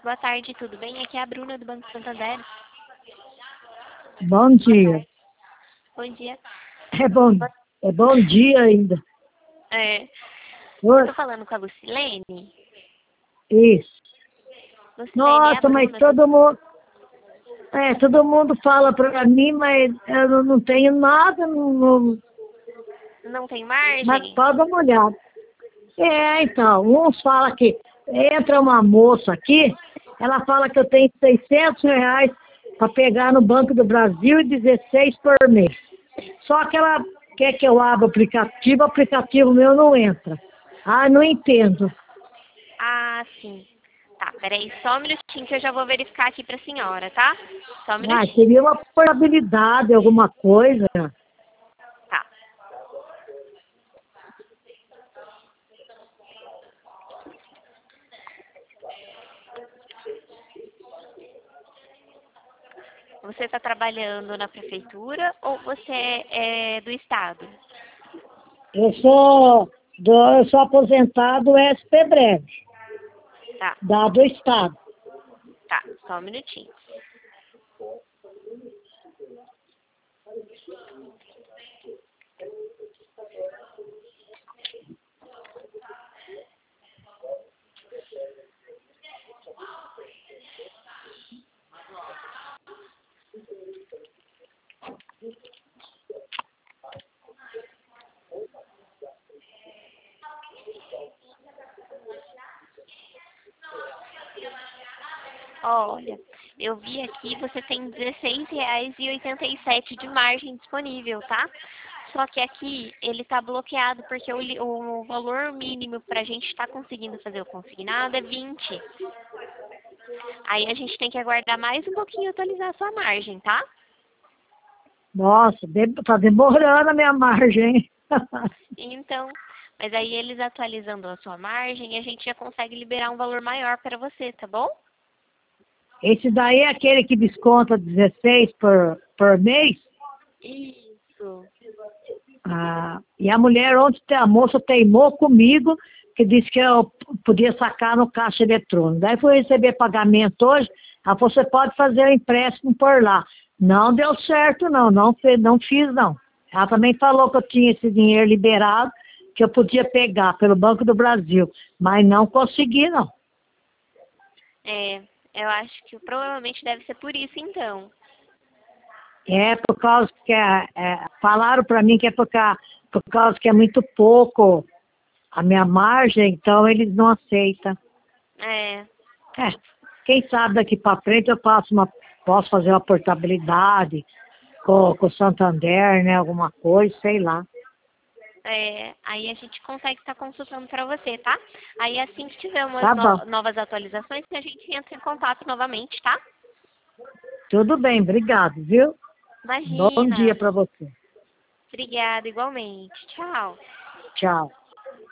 boa tarde, tudo bem? Aqui é a Bruna do Banco Santander. Bom dia. Bom dia. Boa- É bom dia ainda. Eu Oi, tô falando com a Lucilene. isso. Lucilene, é a Nossa, mas Bruna. todo mundo fala pra mim, mas eu não tenho nada, Não tem mas margem? pode dar uma olhada. Então, uns falam que entra uma moça aqui, ela fala que eu tenho R$ 600 para pegar no Banco do Brasil e 16 por mês. Só que ela quer que eu abra o aplicativo meu não entra. Ah, não entendo. Ah, sim. Tá, peraí, só um minutinho que eu já vou verificar aqui pra senhora, tá? Só um Ah, minutinho. seria uma portabilidade, alguma coisa. Tá. Você está trabalhando na prefeitura ou você é do estado? Eu sou aposentado SP Breve, Tá, do Estado. tá, só um minutinho. Olha, eu vi aqui, você tem R$ 16,87 de margem disponível, tá? Só que aqui ele tá bloqueado porque o valor mínimo para a gente estar conseguindo fazer o consignado é 20. Aí a gente tem que aguardar mais um pouquinho e atualizar a sua margem, tá? Nossa, tá demorando a minha margem, hein? Então, mas aí eles atualizando a sua margem, a gente já consegue liberar um valor maior para você, tá bom? Esse daí é aquele que desconta 16 por mês. Isso. Ah, e a mulher ontem, a moça teimou comigo, que disse que eu podia sacar no caixa eletrônico. Daí fui receber pagamento hoje, ela falou, você pode fazer o empréstimo por lá. Não deu certo, não fiz, não. Ela também falou que eu tinha esse dinheiro liberado, que eu podia pegar pelo Banco do Brasil, mas não consegui, não. É, eu acho que provavelmente deve ser por isso, então. É por causa que falaram para mim que é por causa que é muito pouco a minha margem, então eles não aceitam. É, É, quem sabe daqui para frente posso fazer uma portabilidade com o Santander, né? Alguma coisa, sei lá. aí a gente consegue estar consultando para você, tá? Aí assim que tiver umas Tá bom, novas atualizações, a gente entra em contato novamente, tá? tudo bem, obrigado, viu? Bom dia Imagina. para você. Obrigada, igualmente. Tchau. Tchau.